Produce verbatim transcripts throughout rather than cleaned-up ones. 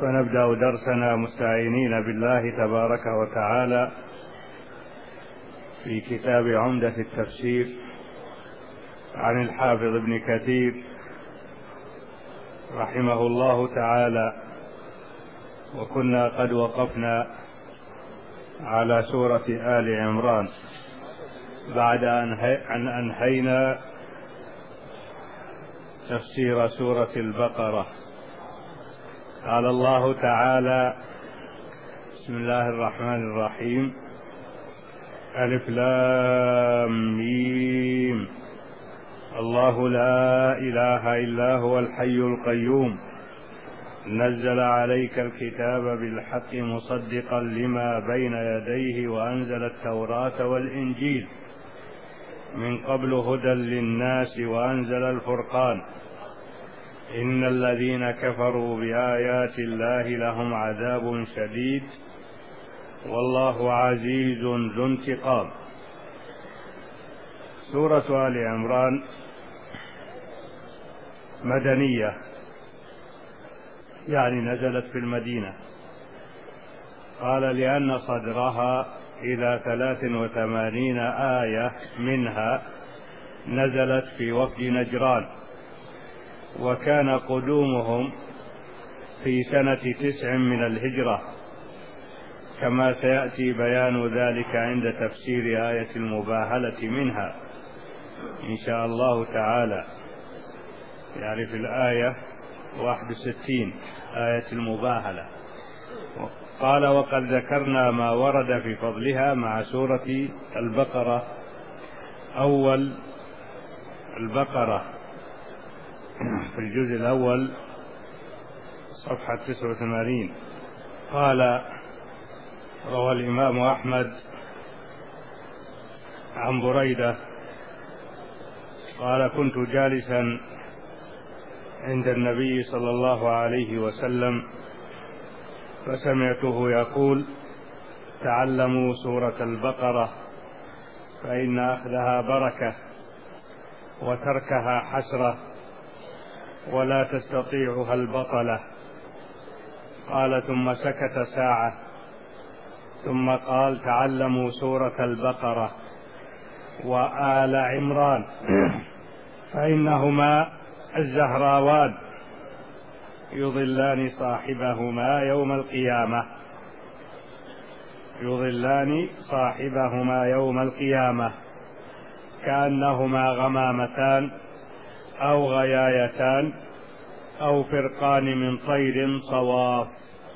ونبدأ درسنا مستعينين بالله تبارك وتعالى في كتاب عمدة التفسير عن الحافظ ابن كثير رحمه الله تعالى. وكنا قد وقفنا على سورة آل عمران بعد أن أنهينا تفسير سورة البقرة. قال الله تعالى: بسم الله الرحمن الرحيم، ألف لام ميم، الله لا إله إلا هو الحي القيوم، نزل عليك الكتاب بالحق مصدقا لما بين يديه وأنزل التوراة والإنجيل من قبل هدى للناس وأنزل الفرقان، إن الذين كفروا بآيات الله لهم عذاب شديد والله عزيز ذو انتقام. سورة آل عمران مدنية، يعني نزلت في المدينة. قال لأن صدرها إلى ثلاث وثمانين آية منها نزلت في وفد نجران، وكان قدومهم في سنة تسع من الهجرة، كما سيأتي بيان ذلك عند تفسير آية المباهلة منها إن شاء الله تعالى، يعني في الآية واحد وستين آية المباهلة. قال: وقد ذكرنا ما ورد في فضلها مع سورة البقرة. أول البقرة في الجزء الأول صفحة تسعة وثمانين. قال: روى الإمام أحمد عن بريدة قال: كنت جالسا عند النبي صلى الله عليه وسلم فسمعته يقول: تعلموا سورة البقرة فإن أخذها بركة وتركها حسرة ولا تستطيعها البطلة. قال: ثم سكت ساعة ثم قال: تعلموا سورة البقرة وآل عمران فإنهما الزهراوان يضلان صاحبهما يوم القيامة يضلان صاحبهما يوم القيامة كأنهما غمامتان أو غيايتان أو فرقان من طير صواف،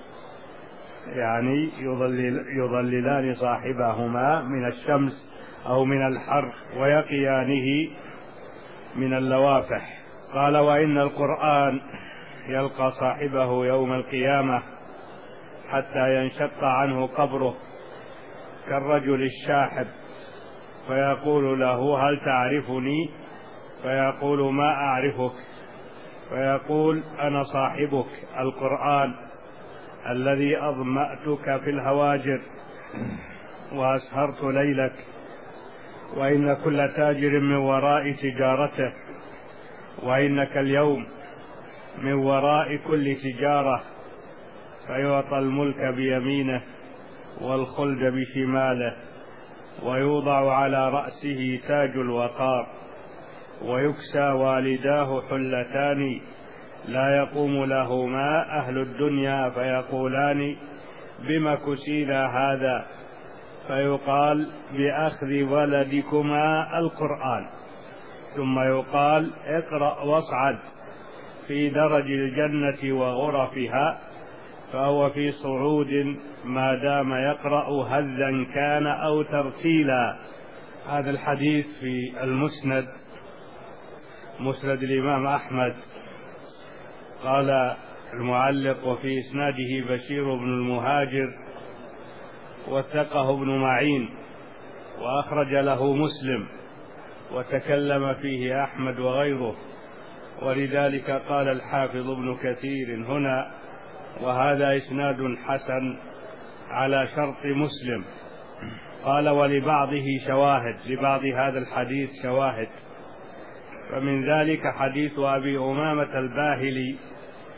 يعني يضلل يضللان صاحبهما من الشمس أو من الحر ويقيانه من اللوافح. قال: وإن القرآن يلقى صاحبه يوم القيامة حتى ينشق عنه قبره كالرجل الشاحب، فيقول له: هل تعرفني؟ فيقول: ما أعرفك. فيقول: أنا صاحبك القرآن الذي أظمأتك في الهواجر وأسهرت ليلك، وإن كل تاجر من وراء تجارته، وإنك اليوم من وراء كل تجارة. فيعطى الملك بيمينه والخلد بشماله، ويوضع على رأسه تاج الوقار، ويكسى والداه حلتان لا يقوم لهما أهل الدنيا فيقولان: بم كسينا هذا؟ فيقال: بأخذ ولدكما القرآن. ثم يقال: اقرأ واصعد في درج الجنة وغرفها، فهو في صعود ما دام يقرأ هذا كان أو ترتيلا. هذا الحديث في المسند، مسند الإمام أحمد. قال المعلق: وفي إسناده بشير بن المهاجر وثقه ابن معين، وأخرج له مسلم، وتكلم فيه أحمد وغيره، ولذلك قال الحافظ ابن كثير هنا: وهذا إسناد حسن على شرط مسلم. قال: ولبعضه شواهد، لبعض هذا الحديث شواهد، فمن ذلك حديث أبي أمامة الباهلي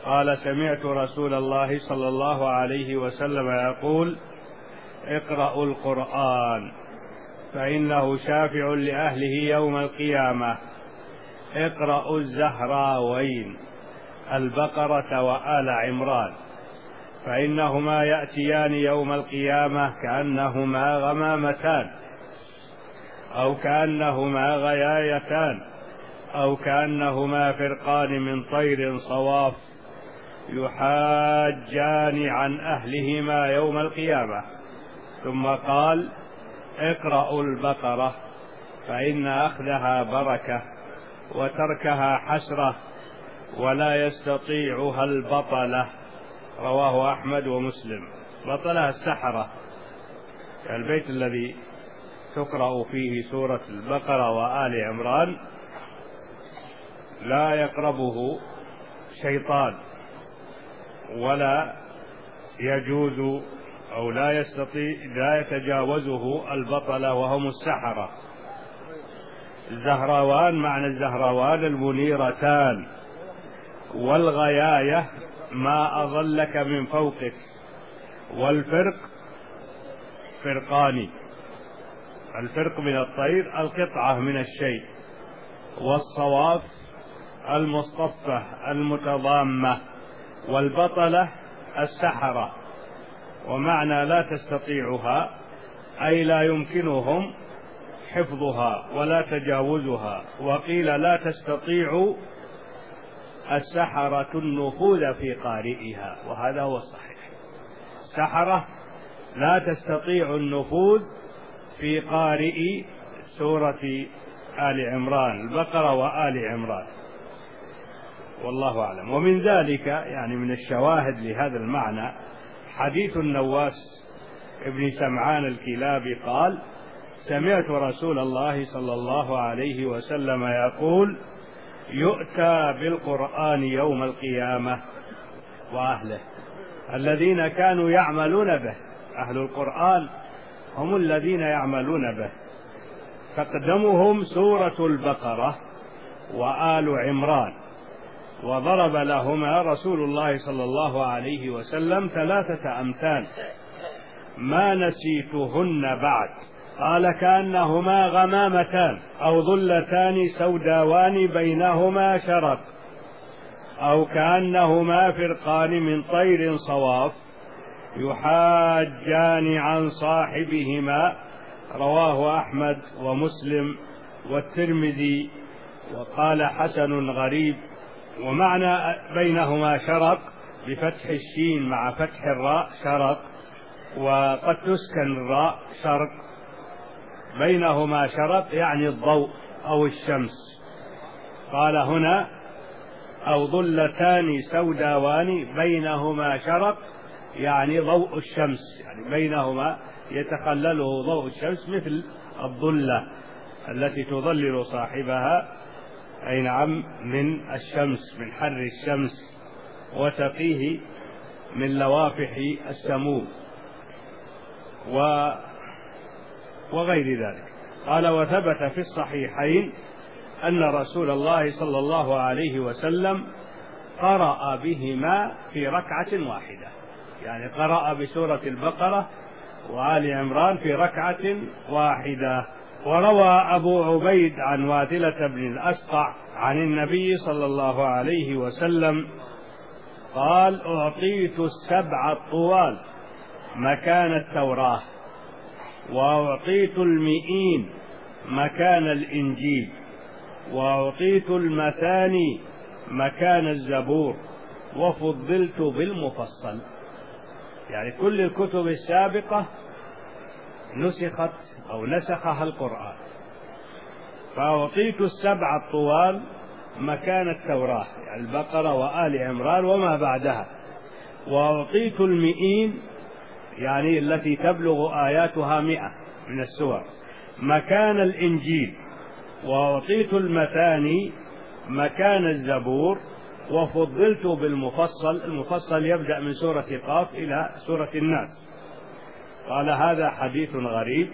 قال: سمعت رسول الله صلى الله عليه وسلم يقول: اقرأوا القرآن فإنه شافع لأهله يوم القيامة. اقرأوا الزهراوين البقرة وآل عمران فإنهما يأتيان يوم القيامة كأنهما غمامتان أو كأنهما غيايتان أو كأنهما فرقان من طير صواف يحاجان عن أهلهما يوم القيامة. ثم قال: اقرأوا البقرة فإن أخذها بركة وتركها حسرة ولا يستطيعها البطلة. رواه أحمد ومسلم. بطلها السحرة، البيت الذي تقرأ فيه سورة البقرة وآل عمران لا يقربه شيطان ولا يجوز أو لا يستطيع لا يتجاوزه البطلة وهم السحرة. الزهراوان معنى الزهراوان المنيرتان، والغياية ما أظلك من فوقك، والفرق فرقان، الفرق من الطير القطعة من الشيء، والصواف المصطفة المتضامة، والبطلة السحرة. ومعنى لا تستطيعها أي لا يمكنهم حفظها ولا تجاوزها. وقيل لا تستطيع السحرة النفوذ في قارئها، وهذا هو الصحيح. السحرة لا تستطيع النفوذ في قارئ سورة آل عمران، البقرة وآل عمران، والله أعلم. ومن ذلك يعني من الشواهد لهذا المعنى حديث النواس ابن سمعان الكلابي قال: سمعت رسول الله صلى الله عليه وسلم يقول: يؤتى بالقرآن يوم القيامة وأهله، الذين كانوا يعملون به، أهل القرآن هم الذين يعملون به. تقدمهم سورة البقرة وآل عمران، وضرب لهما رسول الله صلى الله عليه وسلم ثلاثة أمثال ما نسيتهن بعد. قال: كأنهما غمامتان أو ظلتان سوداوان بينهما شرق أو كأنهما فرقان من طير صواف يحاجان عن صاحبهما. رواه أحمد ومسلم والترمذي وقال: حسن غريب. ومعنى بينهما شرق بفتح الشين مع فتح الراء شرق، وقد تسكن الراء شرق. بينهما شرق يعني الضوء أو الشمس. قال هنا: أو ظلتان سوداوان بينهما شرق يعني ضوء الشمس، يعني بينهما يتخلله ضوء الشمس مثل الظلة التي تظلل صاحبها، أي نعم، من الشمس، من حر الشمس، وتقيه من لوافح السموم و وغير ذلك. قال: وثبت في الصحيحين أن رسول الله صلى الله عليه وسلم قرأ بهما في ركعة واحدة، يعني قرأ بسورة البقرة وآل عمران في ركعة واحدة. وروى أبو عبيد عن واثلة بن الأسقع عن النبي صلى الله عليه وسلم قال: أعطيت السبع الطوال مكان التوراة، وأعطيت المئين مكان الإنجيل، وأعطيت المثاني مكان الزبور، وفضلت بالمفصل. يعني كل الكتب السابقة نسخت أو نسخها القرآن، فأعطيت السبع الطوال مكان التوراة، يعني البقرة وآل عمران وما بعدها، وأعطيت المئين يعني التي تبلغ آياتها مئة من السور مكان الإنجيل، وأعطيت المثاني مكان الزبور، وفضلت بالمفصل. المفصل يبدأ من سورة قاف إلى سورة الناس. قال: هذا حديث غريب،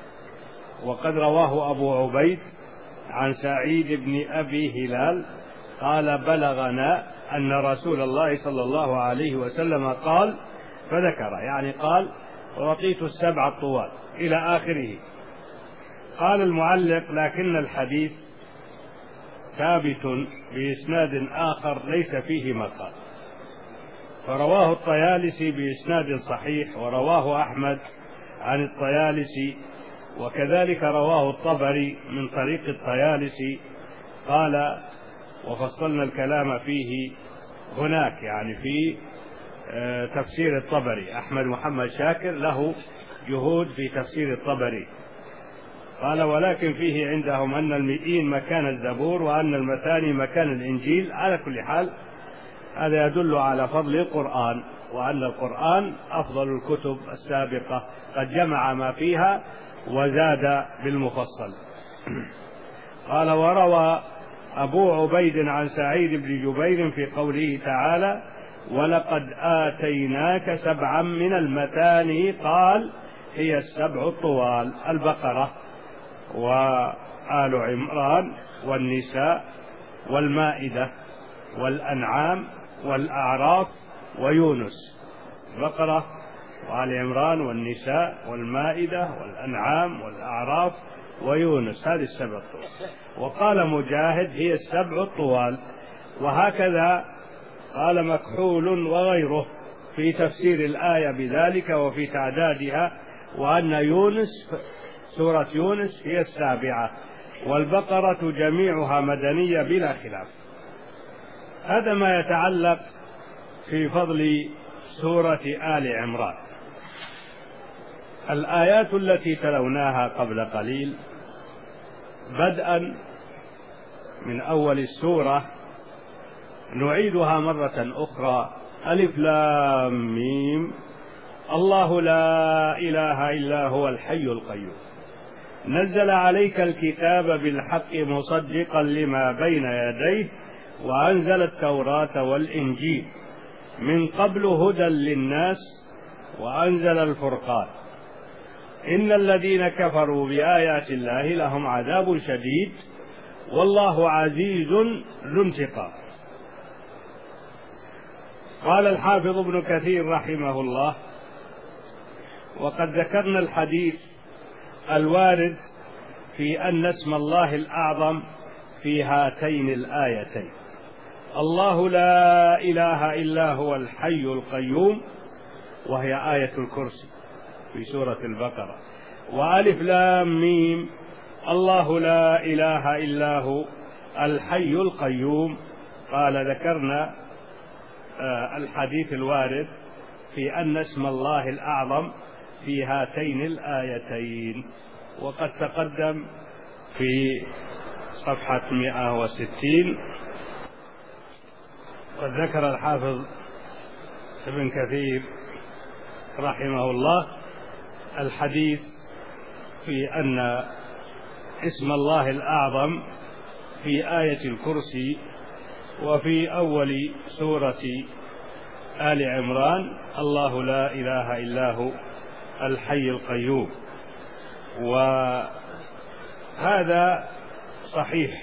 وقد رواه أبو عبيد عن سعيد بن أبي هلال قال بلغنا أن رسول الله صلى الله عليه وسلم قال، فذكر يعني قال أعطيت السبع الطوال إلى آخره. قال المعلق لكن الحديث ثابت بإسناد آخر ليس فيه مقال، فرواه الطيالسي بإسناد صحيح، ورواه أحمد عن الطيالسي، وكذلك رواه الطبري من طريق الطيالسي. قال وفصلنا الكلام فيه هناك، يعني في تفسير الطبري. أحمد محمد شاكر له جهود في تفسير الطبري. قال ولكن فيه عندهم أن المئين مكان الزبور وأن المثاني مكان الإنجيل. على كل حال هذا يدل على فضل القرآن، وأن القرآن أفضل الكتب السابقة، قد جمع ما فيها وزاد بالمفصل. قال وروى أبو عبيد عن سعيد بن جبير في قوله تعالى ولقد آتيناك سبعا من المثاني، قال هي السبع الطوال: البقرة وآل عمران والنساء والمائدة والأنعام والأعراف ويونس. البقرة وآل عمران والنساء والمائدة والأنعام والأعراف ويونس، هذه السبع الطوال. وقال مجاهد هي السبع الطوال. وهكذا قال مكحول وغيره في تفسير الآية بذلك وفي تعدادها، وأن يونس سورة يونس هي السابعة، والبقرة جميعها مدنية بلا خلاف. هذا ما يتعلق في فضل سورة آل عمران. الآيات التي تلوناها قبل قليل بدءا من أول السورة نعيدها مرة أخرى: ألف لام ميم، الله لا إله إلا هو الحي القيوم، نزل عليك الكتاب بالحق مصدقا لما بين يديه، وأنزل التوراة والإنجيل، من قبل هدى للناس، وأنزل الفرقان، إن الذين كفروا بآيات الله لهم عذاب شديد والله عزيز ذو انتقام. قال الحافظ ابن كثير رحمه الله: وقد ذكرنا الحديث الوارد في أن اسم الله الأعظم في هاتين الآيتين: الله لا إله إلا هو الحي القيوم، وهي آية الكرسي في سورة البقرة، وألف لام ميم، الله لا إله إلا هو الحي القيوم. قال ذكرنا الحديث الوارد في أن اسم الله الأعظم في هاتين الآيتين، وقد تقدم في صفحة مئة وستين. قد ذكر الحافظ ابن كثير رحمه الله الحديث في أن اسم الله الأعظم في آية الكرسي وفي أول سورة آل عمران: الله لا إله إلا هو الحي القيوم. وهذا صحيح،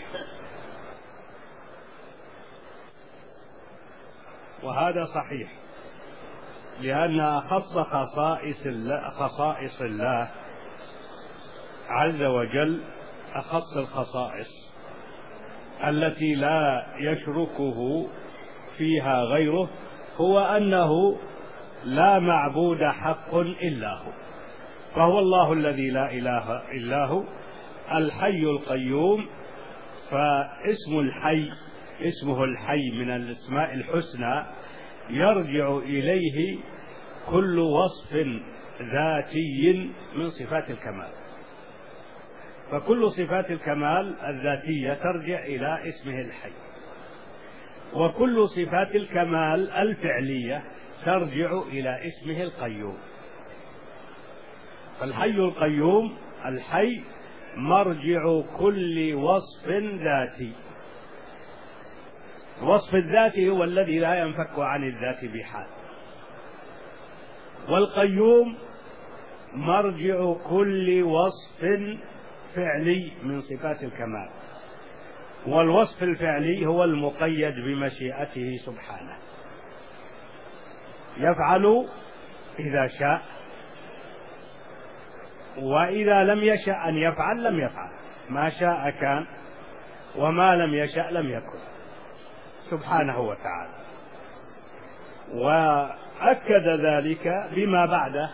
وهذا صحيح لأن أخص خصائص الله, خصائص الله عز وجل، أخص الخصائص التي لا يشركه فيها غيره، هو أنه لا معبود حق إلا هو، فهو الله الذي لا إله إلا هو الحي القيوم. فاسم الحي اسمه الحي من الأسماء الحسنى، يرجع إليه كل وصف ذاتي من صفات الكمال، فكل صفات الكمال الذاتية ترجع إلى اسمه الحي، وكل صفات الكمال الفعلية ترجع إلى اسمه القيوم. فالحي القيوم، الحي مرجع كل وصف ذاتي. الوصف الذاتي هو الذي لا ينفك عن الذات بحال، والقيوم مرجع كل وصف فعلي من صفات الكمال. والوصف الفعلي هو المقيد بمشيئته سبحانه، يفعل إذا شاء، وإذا لم يشأ أن يفعل لم يفعل، ما شاء كان وما لم يشأ لم يكن سبحانه وتعالى. وأكد ذلك بما بعده: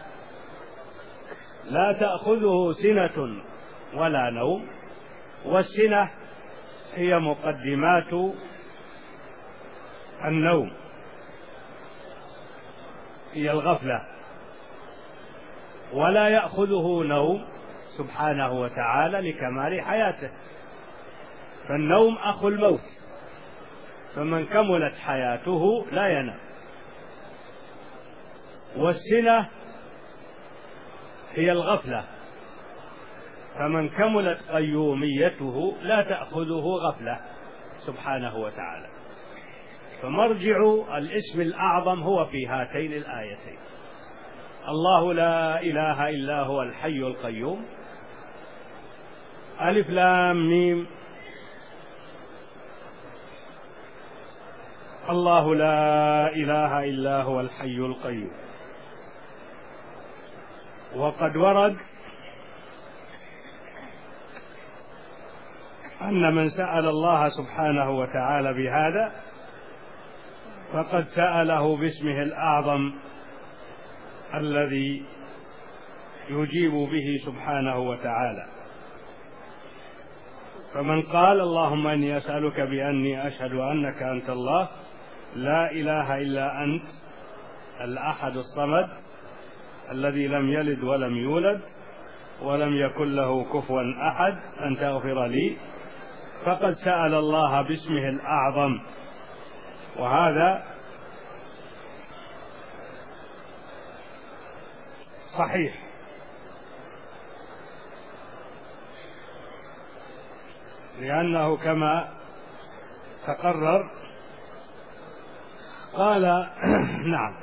لا تأخذه سنة ولا نوم. والسنة هي مقدمات النوم، هي الغفلة، ولا يأخذه نوم سبحانه وتعالى لكمال حياته، فالنوم أخو الموت، فمن كملت حياته لا ينام. والسنة هي الغفلة، فمن كملت قيوميته لا تأخذه غفلة سبحانه وتعالى. فمرجع الاسم الأعظم هو في هاتين الآيتين: الله لا إله إلا هو الحي القيوم. ألف لام ميم، الله لا إله إلا هو الحي القيوم. وقد ورد أن من سأل الله سبحانه وتعالى بهذا فقد سأله باسمه الأعظم الذي يجيب به سبحانه وتعالى. فمن قال: اللهم إني أسألك بأني أشهد أنك أنت الله لا إله إلا أنت الأحد الصمد الذي لم يلد ولم يولد ولم يكن له كفوا أحد أن تغفر لي، فقد سأل الله باسمه الأعظم. وهذا صحيح، لأنه كما تقرر قال نعم.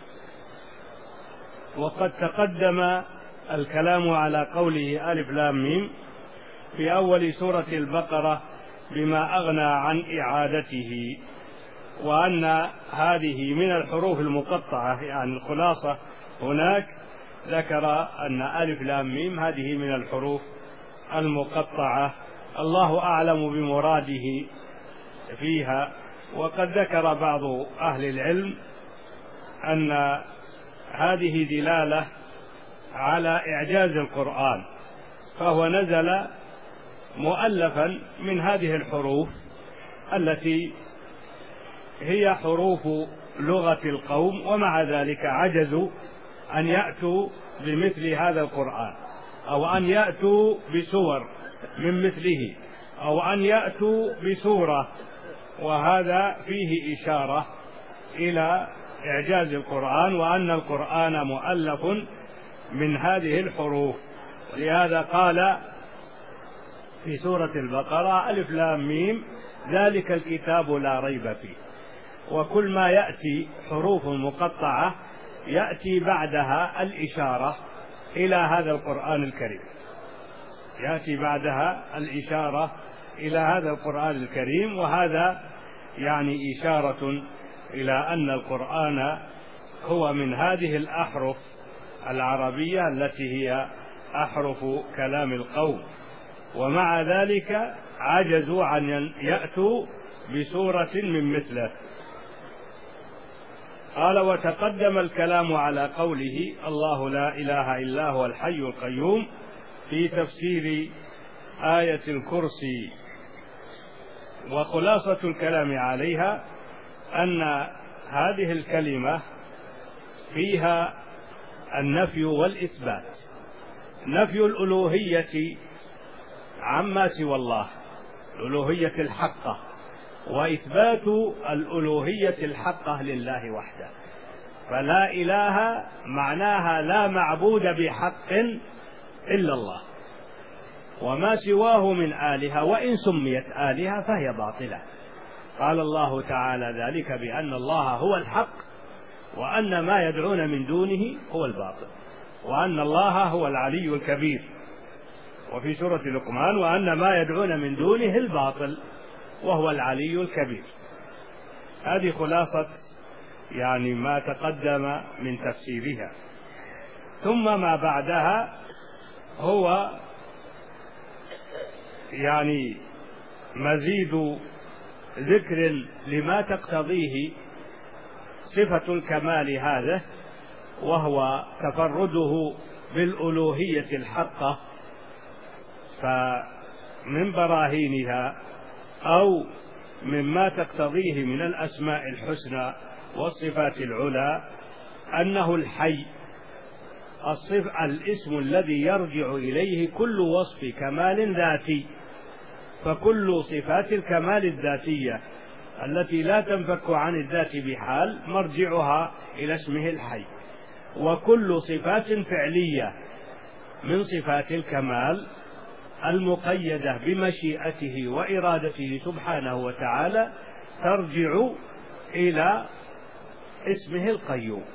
وقد تقدم الكلام على قوله ألف لام ميم في أول سورة البقرة بما أغنى عن إعادته، وأن هذه من الحروف المقطعة، يعني الخلاصة هناك ذكر أن ألف لام ميم هذه من الحروف المقطعة، الله أعلم بمراده فيها. وقد ذكر بعض أهل العلم أن هذه دلالة على إعجاز القرآن، فهو نزل مؤلفا من هذه الحروف التي هي حروف لغة القوم، ومع ذلك عجزوا أن يأتوا بمثل هذا القرآن، أو أن يأتوا بسور من مثله، أو أن يأتوا بسورة. وهذا فيه إشارة إلى إعجاز القرآن، وأن القرآن مؤلف من هذه الحروف. ولهذا قال في سورة البقرة: ألف لام ميم ذلك الكتاب لا ريب فيه. وكل ما يأتي حروف مقطعة يأتي بعدها الإشارة إلى هذا القرآن الكريم، يأتي بعدها الإشارة إلى هذا القرآن الكريم. وهذا يعني إشارة إلى أن القرآن هو من هذه الأحرف العربية التي هي أحرف كلام القوم، ومع ذلك عجزوا عن يأتوا بسورة من مثله. قال: وتقدم الكلام على قوله الله لا إله إلا هو الحي القيوم في تفسير آية الكرسي. وخلاصة الكلام عليها أن هذه الكلمة فيها النفي والإثبات: نفي الألوهية عما سوى الله، الألوهية الحقة، وإثبات الألوهية الحقة لله وحده. فلا إله معناها لا معبود بحق إلا الله، وما سواه من آلهة وإن سميت آلهة فهي باطلة. قال الله تعالى ذلك بأن الله هو الحق، وأن ما يدعون من دونه هو الباطل، وأن الله هو العلي الكبير. وفي سورة لقمان: وأن ما يدعون من دونه الباطل. وهو العلي الكبير. هذه خلاصة يعني ما تقدم من تفسيرها. ثم ما بعدها هو يعني مزيد ذكر لما تقتضيه صفة الكمال هذا، وهو تفرده بالألوهية الحقة. فمن براهينها أو مما تقتضيه من الأسماء الحسنى والصفات العلى أنه الحي، الصف الاسم الذي يرجع إليه كل وصف كمال ذاتي. فكل صفات الكمال الذاتية التي لا تنفك عن الذات بحال مرجعها إلى اسمه الحي، وكل صفات فعلية من صفات الكمال المقيدة بمشيئته وإرادته سبحانه وتعالى ترجع إلى اسمه القيوم.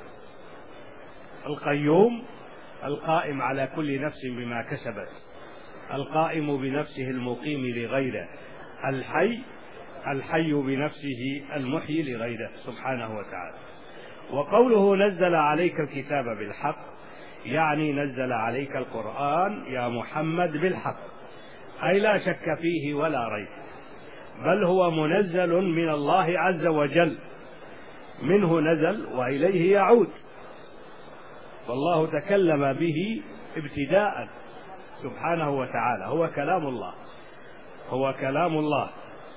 القيوم القائم على كل نفس بما كسبت، القائم بنفسه المقيم لغيره، الحي الحي بنفسه المحيي لغيره سبحانه وتعالى. وقوله نزل عليك الكتاب بالحق يعني نزل عليك القرآن يا محمد بالحق، أي لا شك فيه ولا ريب، بل هو منزل من الله عز وجل، منه نزل وإليه يعود، والله تكلم به ابتداء سبحانه وتعالى. هو كلام الله، هو كلام الله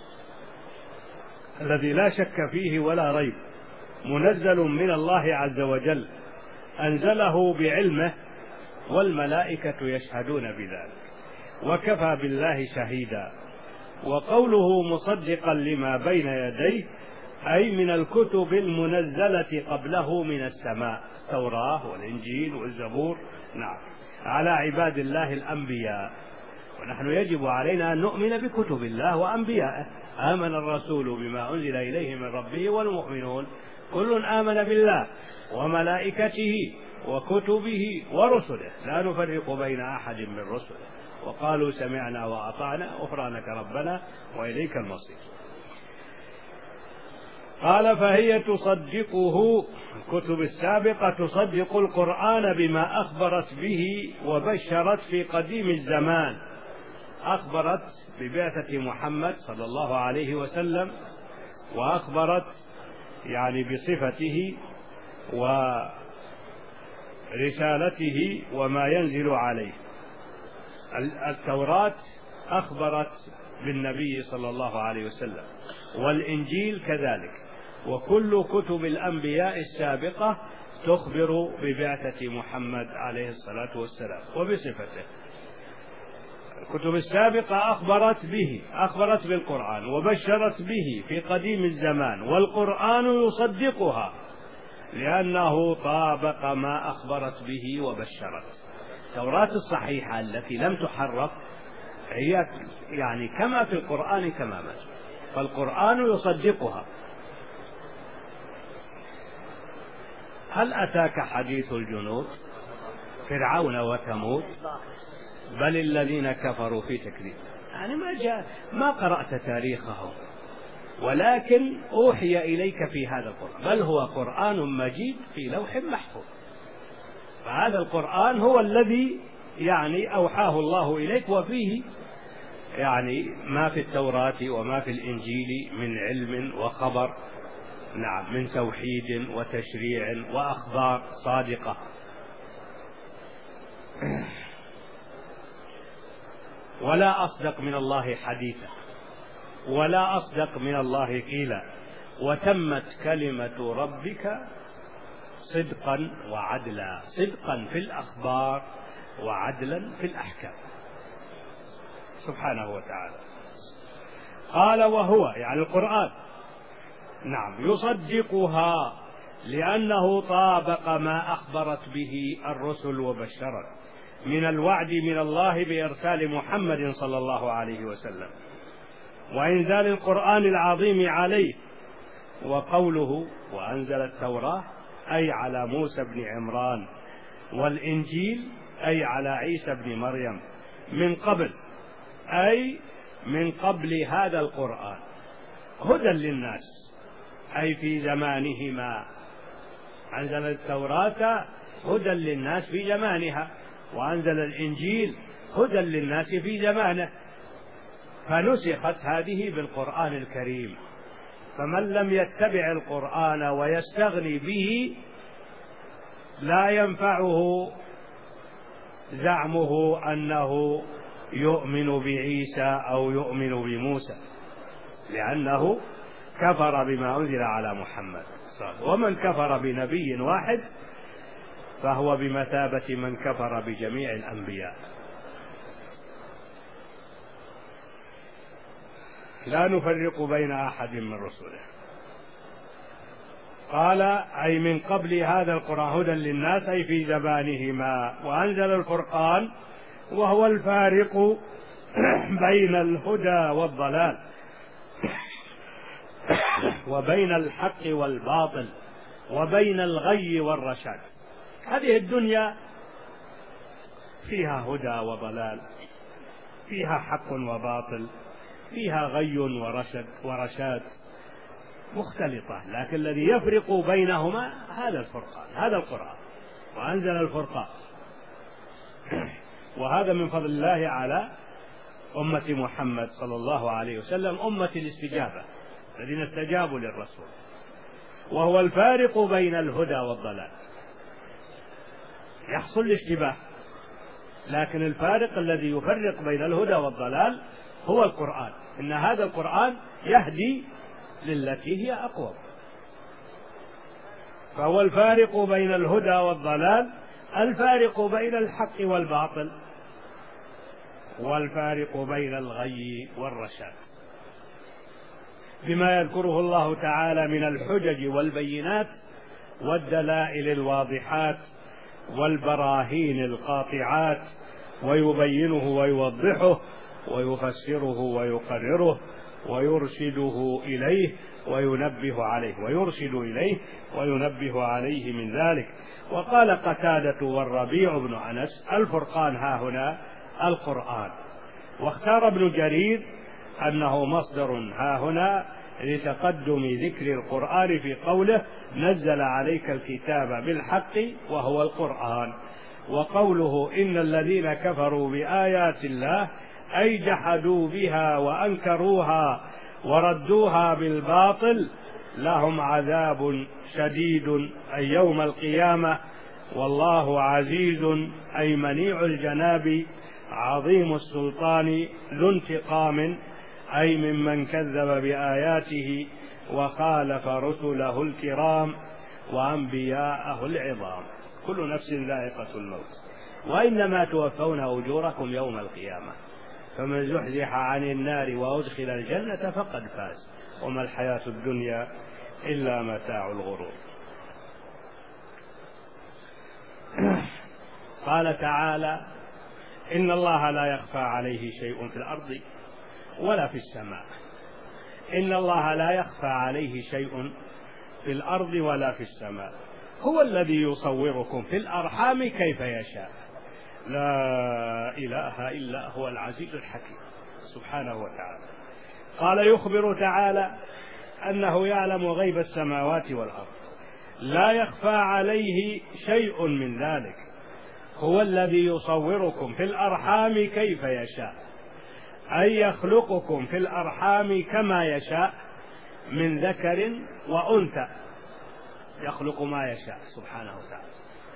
الذي لا شك فيه ولا ريب، منزل من الله عز وجل، أنزله بعلمه والملائكة يشهدون بذلك وكفى بالله شهيدا. وقوله مصدقا لما بين يديه أي من الكتب المنزلة قبله من السماء، التوراة والإنجيل والزبور، نعم، على عباد الله الأنبياء. ونحن يجب علينا أن نؤمن بكتب الله وأنبيائه. آمن الرسول بما أنزل إليه من ربه والمؤمنون كل آمن بالله وملائكته وكتبه ورسله لا نفرق بين أحد من رسله وقالوا سمعنا وأطعنا غفرانك ربنا وإليك المصير. قال فهي تصدقه، الكتب السابقة تصدق القرآن بما أخبرت به وبشرت في قديم الزمان، أخبرت ببعثة محمد صلى الله عليه وسلم، وأخبرت يعني بصفته ورسالته وما ينزل عليه. التوراة أخبرت بالنبي صلى الله عليه وسلم، والإنجيل كذلك، وكل كتب الأنبياء السابقة تخبر ببعثة محمد عليه الصلاة والسلام وبصفته. الكتب السابقة أخبرت به، أخبرت بالقرآن وبشرت به في قديم الزمان، والقرآن يصدقها لأنه طابق ما أخبرت به وبشرت. التوراة الصحيحة التي لم تحرف هي يعني كما في القرآن تماما، فالقرآن يصدقها. هل أتاك حديث الجنود فرعون وثمود بل الذين كفروا في تكذيب؟ يعني ما جاء ما قرأت تاريخهم، ولكن أوحي إليك في هذا القرآن، بل هو قرآن مجيد في لوح محفوظ. فهذا القرآن هو الذي يعني أوحاه الله إليك، وفيه يعني ما في التوراة وما في الإنجيل من علم وخبر، نعم، من توحيد وتشريع وأخبار صادقة. ولا أصدق من الله حديثا ولا أصدق من الله قيلا وتمت كلمة ربك صدقا وعدلا، صدقا في الأخبار وعدلا في الأحكام سبحانه وتعالى. قال وهو يعني القرآن، نعم، يصدقها لأنه طابق ما أخبرت به الرسل وبشرت من الوعد من الله بإرسال محمد صلى الله عليه وسلم وإنزال القرآن العظيم عليه. وقوله وأنزل التوراة أي على موسى بن عمران، والإنجيل أي على عيسى بن مريم من قبل، أي من قبل هذا القرآن، هدى للناس أي في زمانهما. أنزل التوراة هدى للناس في زمانها، وأنزل الإنجيل هدى للناس في زمانه، فنسخت هذه بالقرآن الكريم. فمن لم يتبع القرآن ويستغني به لا ينفعه زعمه أنه يؤمن بعيسى أو يؤمن بموسى، لأنه كفر بما أنزل على محمد. ومن كفر بنبي واحد فهو بمثابة من كفر بجميع الأنبياء. لا نفرق بين أحد من رسله. قال أي من قبل هذا القرآن هدى للناس أي في زمانهما. وأنزل الفرقان وهو الفارق بين الهدى والضلال وبين الحق والباطل وبين الغي والرشاد. هذه الدنيا فيها هدى وضلال، فيها حق وباطل، فيها غي ورشد ورشاد مختلطة، لكن الذي يفرق بينهما هذا الفرقان، هذا القرآن. وأنزل الفرقان، وهذا من فضل الله على أمة محمد صلى الله عليه وسلم، أمة الاستجابة الذين استجابوا للرسول. وهو الفارق بين الهدى والضلال. يحصل الاشتباه، لكن الفارق الذي يفرق بين الهدى والضلال هو القرآن. إن هذا القرآن يهدي للتي هي أقوم. فهو الفارق بين الهدى والضلال، الفارق بين الحق والباطل، والفارق بين الغي والرشاد، بما يذكره الله تعالى من الحجج والبينات والدلائل الواضحات والبراهين القاطعات، ويبينه ويوضحه ويفسره ويقرره ويرشده إليه وينبه عليه ويرشد إليه وينبه عليه من ذلك. وقال قتادة والربيع بن أنس الفرقان ها هنا القرآن. واختار ابن جرير أنه مصدر ها هنا لتقدم ذكر القرآن في قوله نزل عليك الكتاب بالحق وهو القرآن. وقوله إن الذين كفروا بآيات الله أي جحدوا بها وأنكروها وردوها بالباطل لهم عذاب شديد أي يوم القيامة، والله عزيز أي منيع الجناب عظيم السلطان ذو انتقام أي ممن كذب بآياته وخالف رسله الكرام وأنبياءه العظام. كل نفس ذائقة الموت وإنما توفون أجوركم يوم القيامة، فمن زحزح عن النار وأدخل الجنة فقد فاز وما الحياة الدنيا إلا متاع الغرور. قال تعالى إن الله لا يخفى عليه شيء في الأرض ولا في السماء. إن الله لا يخفى عليه شيء في الأرض ولا في السماء، هو الذي يصوركم في الأرحام كيف يشاء، لا إله إلا هو العزيز الحكيم سبحانه وتعالى. قال يخبر تعالى أنه يعلم غيب السماوات والأرض، لا يخفى عليه شيء من ذلك، هو الذي يصوركم في الأرحام كيف يشاء، أي يخلقكم في الأرحام كما يشاء من ذكر وأنثى، يخلق ما يشاء سبحانه وتعالى،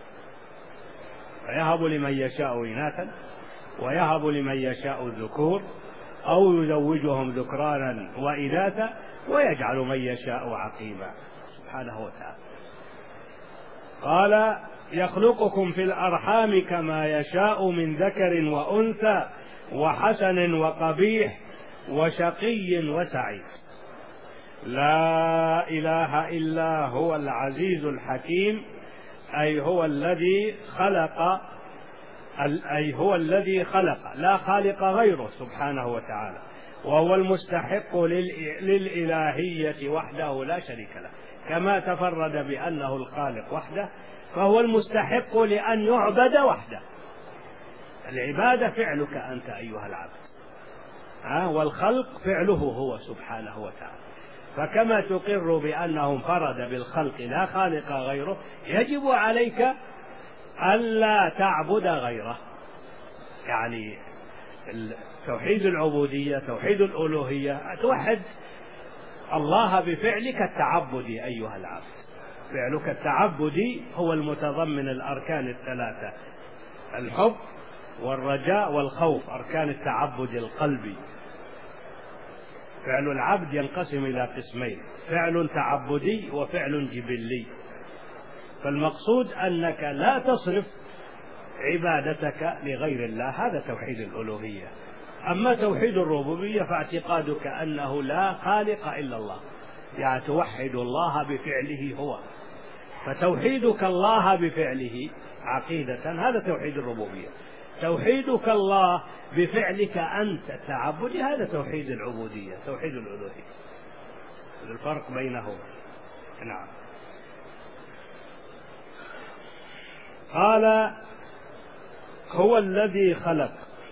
فيهب لمن يشاء إناثا ويهب لمن يشاء الذكور أو يزوجهم ذكرانا وإناثا ويجعل من يشاء عقيما سبحانه وتعالى. قال يخلقكم في الأرحام كما يشاء من ذكر وأنثى وحسن وقبيح وشقي وسعيد، لا إله إلا هو العزيز الحكيم، أي هو الذي خلق أي هو الذي خلق لا خالق غيره سبحانه وتعالى، وهو المستحق للإلهية وحده لا شريك له، كما تفرد بأنه الخالق وحده فهو المستحق لأن يعبد وحده. العبادة فعلك أنت أيها العبد، والخلق فعله هو سبحانه وتعالى، فكما تقر بأنه انفرد بالخلق لا خالق غيره، يجب عليك ألا تعبد غيره. يعني توحيد العبودية، توحيد الألوهية، توحد الله بفعلك التعبدي أيها العبد. فعلك التعبدي هو المتضمن الأركان الثلاثة: الحب والرجاء والخوف، أركان التعبد القلبي. فعل العبد ينقسم إلى قسمين: فعل تعبدي وفعل جبلي. فالمقصود أنك لا تصرف عبادتك لغير الله، هذا توحيد الألوهية. أما توحيد الربوبية فاعتقادك أنه لا خالق إلا الله، يعني توحد الله بفعله هو. فتوحيدك الله بفعله عقيدة هذا توحيد الربوبية. توحيدك الله بفعلك أنت التعبدي هذا توحيد العبودية، توحيد الألوهية. الفرق بينهما. نعم. قال: هو الذي خلق،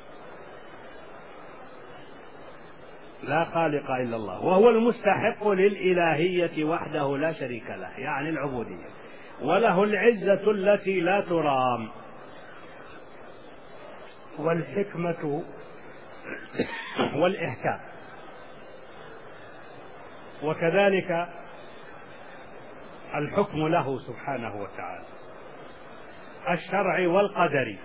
لا خالق إلا الله، وهو المستحق للإلهية وحده لا شريك له، يعني العبودية، وله العزة التي لا ترام، والحكمة والإحكام، وكذلك الحكم له سبحانه وتعالى، الشرع والقدر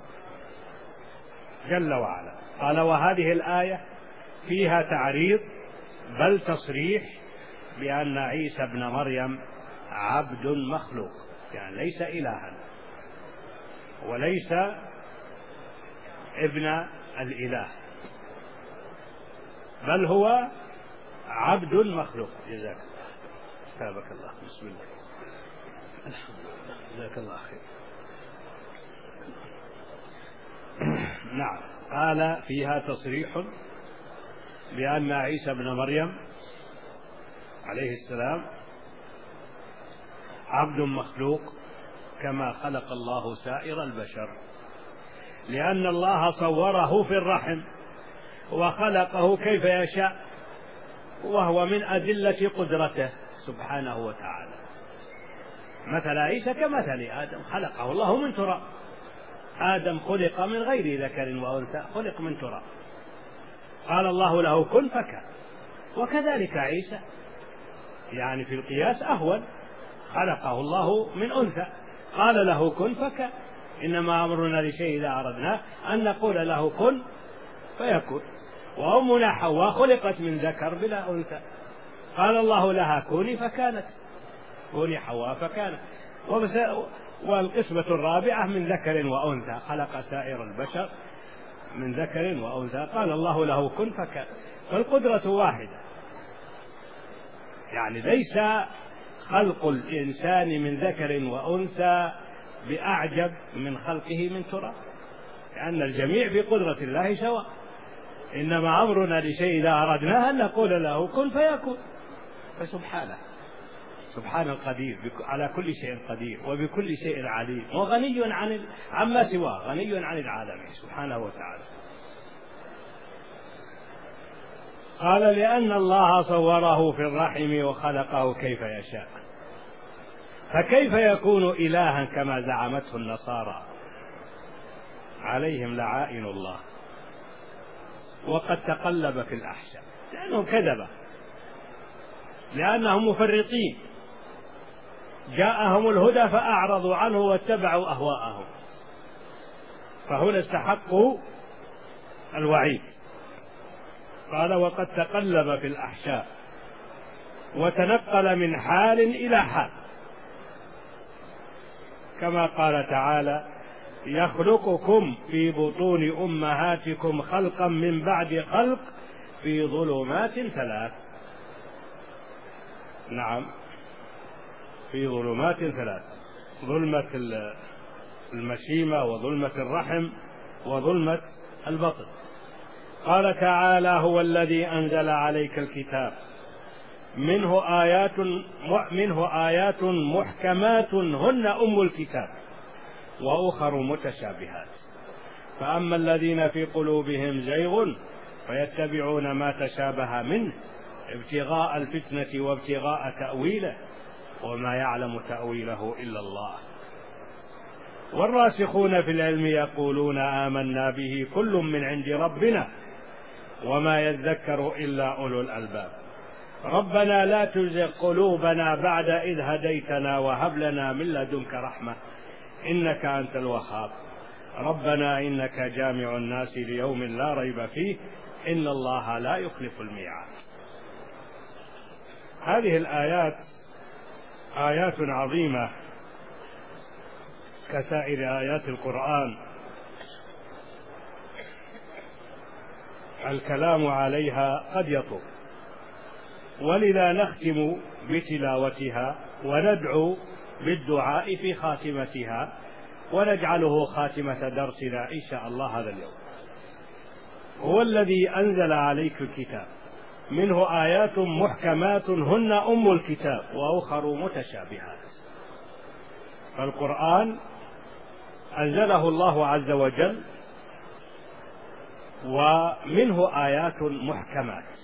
جل وعلا. قال: وهذه الآية فيها تعريض بل تصريح بأن عيسى ابن مريم عبد مخلوق، يعني ليس إلها وليس ابن الإله، بل هو عبد مخلوق. جزاك الله، تابك الله. بسم الله، الحمد لله، جزاك الله خير. نعم. قال: فيها تصريح بأن عيسى ابن مريم عليه السلام عبد مخلوق كما خلق الله سائر البشر، لأن الله صوره في الرحم وخلقه كيف يشاء، وهو من أدلة قدرته سبحانه وتعالى. مثل عيسى كمثل آدم، خلقه الله من تراب. آدم خلق من غير ذكر وأنثى، خلق من تراب. قال الله له كن فكان. وكذلك عيسى، يعني في القياس أهون، خلقه الله من أنثى، قال له كن فكان. إنما أمرنا لشيء إذا أردناه أن نقول له كن فيكون. وأمنا حواء خلقت من ذكر بلا أنثى، قال الله لها كوني فكانت، كوني حواء فكانت. والقسمة الرابعة من ذكر وأنثى، خلق سائر البشر من ذكر وأنثى، قال الله له كن فكان. فالقدرة واحدة، يعني ليس خلق الإنسان من ذكر وأنثى بأعجب من خلقه من تراب، لأن الجميع في قدرة الله سواء. إنما أمرنا لشيء إذا أردناه أن نقول له كن فيكون. فسبحانه، سبحان القدير على كل شيء قدير وبكل شيء عليم، وغني عن عما سواه، غني عن العالمين سبحانه وتعالى. قال: لأن الله صوره في الرحم وخلقه كيف يشاء، فكيف يكون إلها كما زعمته النصارى عليهم لعائن الله، وقد تقلب في الأحشاء، لأنهم كذبة، لأنهم مفرطين، جاءهم الهدى فأعرضوا عنه واتبعوا أهواءهم، فهنا استحقوا الوعيد. قال: وقد تقلب في الأحشاء وتنقل من حال إلى حال، كما قال تعالى: يخلقكم في بطون أمهاتكم خلقا من بعد خلق في ظلمات ثلاث. نعم، في ظلمات ثلاث: ظلمة المشيمة، وظلمة الرحم، وظلمة البطن. قال تعالى: هو الذي أنزل عليك الكتاب منه آيات منه آيات محكمات هن أم الكتاب وأخر متشابهات، فأما الذين في قلوبهم زيغ فيتبعون ما تشابه منه ابتغاء الفتنة وابتغاء تأويله وما يعلم تأويله إلا الله. والراسخون في العلم يقولون آمنا به كل من عند ربنا وما يذكر إلا أولو الألباب. ربنا لا تزغ قلوبنا بعد إذ هديتنا وهب لنا من لدنك رحمة إنك أنت الوهاب. ربنا إنك جامع الناس ليوم لا ريب فيه إن الله لا يخلف الميعاد. هذه الآيات آيات عظيمة كسائر آيات القرآن، الكلام عليها قد يطول، ولذا نختم بتلاوتها وندعو بالدعاء في خاتمتها ونجعله خاتمة درسنا إن شاء الله هذا اليوم. هو الذي أنزل عليك الكتاب منه آيات محكمات هن أم الكتاب وأخر متشابهات. فالقرآن أنزله الله عز وجل ومنه آيات محكمات،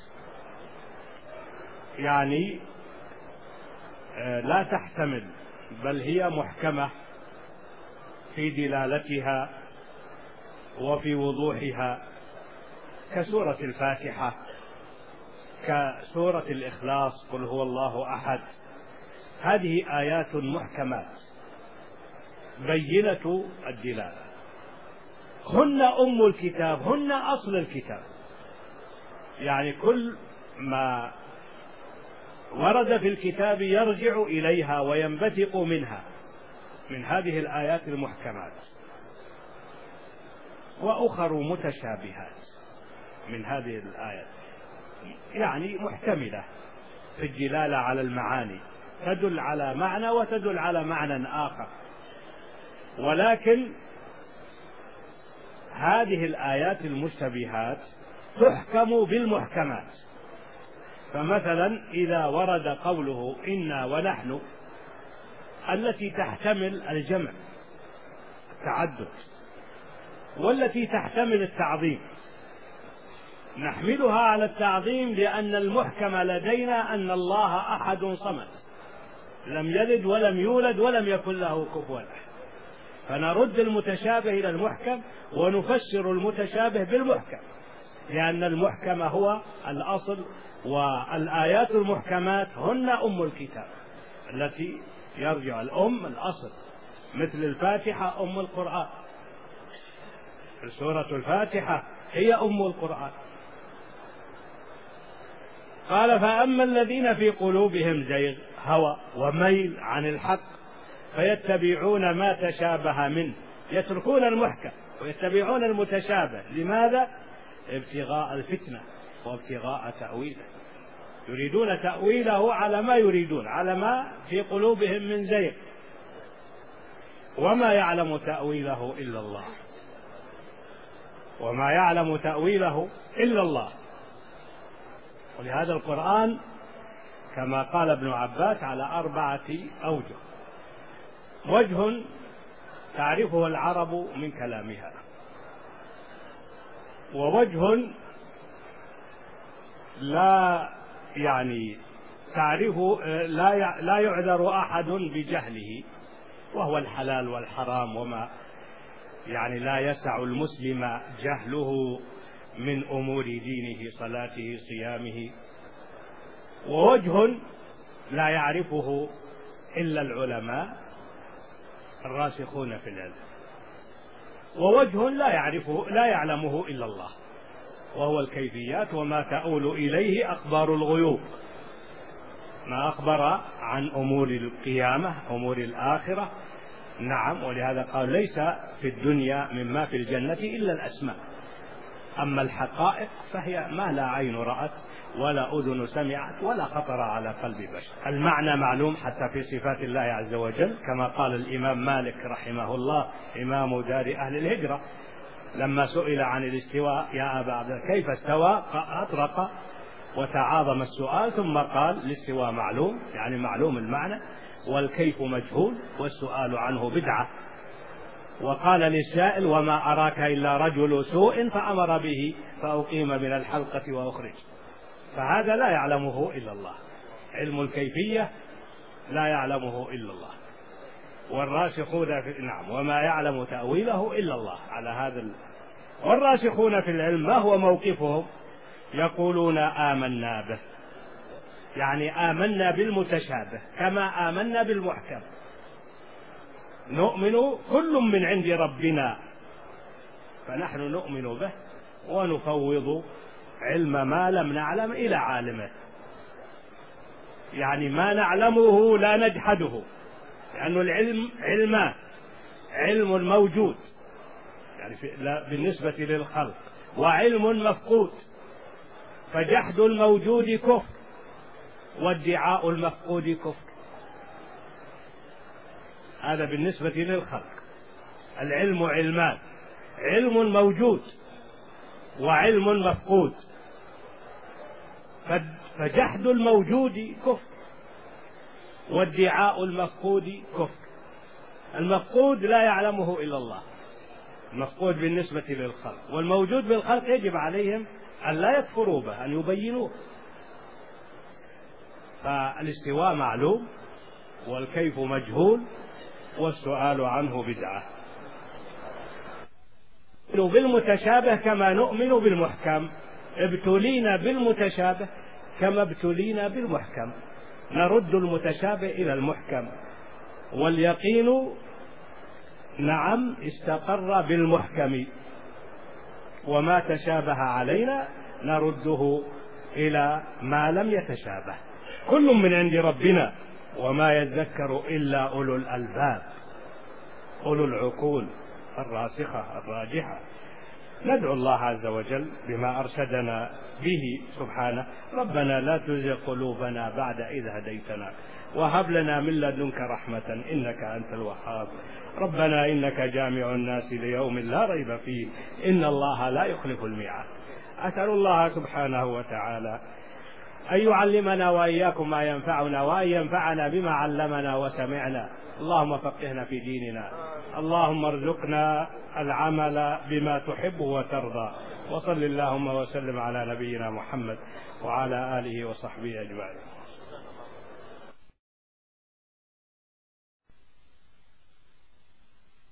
يعني لا تحتمل بل هي محكمة في دلالتها وفي وضوحها، كسورة الفاتحة، كسورة الإخلاص قل هو الله أحد. هذه آيات محكمات بينة الدلالة، هن أم الكتاب، هن أصل الكتاب، يعني كل ما ورد في الكتاب يرجع إليها وينبثق منها من هذه الآيات المحكمات. وأخر متشابهات من هذه الآيات، يعني محتملة في الدلالة على المعاني، تدل على معنى وتدل على معنى آخر. ولكن هذه الآيات المشتبهات تحكم بالمحكمات. فمثلا إذا ورد قوله إنا ونحن التي تحتمل الجمع التعدد والتي تحتمل التعظيم، نحملها على التعظيم لأن المحكم لدينا أن الله أحد صمد لم يلد ولم يولد ولم يكن له كفوا أحد، فنرد المتشابه إلى المحكم ونفسر المتشابه بالمحكم، لأن المحكم هو الأصل، والآيات المحكمات هن أم الكتاب التي يرجع الأم الأصل، مثل الفاتحة أم القرآن، سورة الفاتحة هي أم القرآن. قال فأما الذين في قلوبهم زيغ هوى وميل عن الحق فيتبعون ما تشابه منه، يتركون المحكم ويتبعون المتشابه. لماذا؟ ابتغاء الفتنة وابتغاء تأويله، يريدون تأويله على ما يريدون، على ما في قلوبهم من زيغ. وما يعلم تأويله إلا الله، وما يعلم تأويله إلا الله. ولهذا القرآن كما قال ابن عباس على أربعة أوجه: وجه تعرفه العرب من كلامها، ووجه لا يعني تعرفه لا لا يعذر أحد بجهله، وهو الحلال والحرام وما يعني لا يسع المسلم جهله من أمور دينه صلاته صيامه. ووجه لا يعرفه إلا العلماء الراسخون في العلم، ووجه لا يعرفه لا يعلمه إلا الله، وهو الكيفيات وما تؤول إليه أخبار الغيوب، ما أخبر عن أمور القيامة أمور الآخرة. نعم، ولهذا قال ليس في الدنيا مما في الجنة إلا الأسماء، أما الحقائق فهي ما لا عين رأت ولا أذن سمعت ولا خطر على قلب بشر. المعنى معلوم حتى في صفات الله عز وجل، كما قال الإمام مالك رحمه الله إمام دار أهل الهجرة لما سئل عن الاستواء: يا أبا عبد الله كيف استوى؟ أطرق وتعاظم السؤال ثم قال: الاستواء معلوم، يعني معلوم المعنى، والكيف مجهول، والسؤال عنه بدعة. وقال للسائل: وما أراك إلا رجل سوء، فأمر به فأقيم من الحلقة وأخرج. فهذا لا يعلمه إلا الله، علم الكيفية لا يعلمه إلا الله. والراسخون في نعم وما يعلم تأويله إلا الله على هذا ال... والراسخون في العلم ما هو موقفهم؟ يقولون آمنا به، يعني آمنا بالمتشابه كما آمنا بالمحكم، نؤمن كل من عند ربنا، فنحن نؤمن به ونفوض علم ما لم نعلم إلى عالمه، يعني ما نعلمه لا نجحده، لأن العلم علمان، علم موجود يعني بالنسبة للخلق، وعلم مفقود، فجحد الموجود كفر وادعاء المفقود كفر. هذا بالنسبة للخلق. العلم علمان، علم موجود وعلم مفقود، فجحد الموجود كفر وادعاء المفقود كفر. المفقود لا يعلمه إلا الله، المفقود بالنسبة للخلق، والموجود بالخلق يجب عليهم أن لا يكفروا به، أن يبينوه. فالاستواء معلوم والكيف مجهول والسؤال عنه بدعة. نؤمن بالمتشابه كما نؤمن بالمحكم، ابتلينا بالمتشابه كما ابتلينا بالمحكم، نرد المتشابه إلى المحكم، واليقين نعم استقر بالمحكم، وما تشابه علينا نرده إلى ما لم يتشابه. كل من عند ربنا وما يذكر إلا أولو الألباب، أولو العقول الراسخة الراجحة. ندعو الله عز وجل بما أرشدنا به سبحانه: ربنا لا تزغ قلوبنا بعد إذ هديتنا وهب لنا من لدنك رحمة إنك أنت الوهاب. ربنا إنك جامع الناس ليوم لا ريب فيه إن الله لا يخلف الميعاد. أسأل الله سبحانه وتعالى أن يعلمنا وإياكم ما ينفعنا، وأن ينفعنا بما علمنا وسمعنا. اللهم فقهنا في ديننا، اللهم ارزقنا العمل بما تحب وترضى. وصل اللهم وسلم على نبينا محمد وعلى آله وصحبه أجمعين.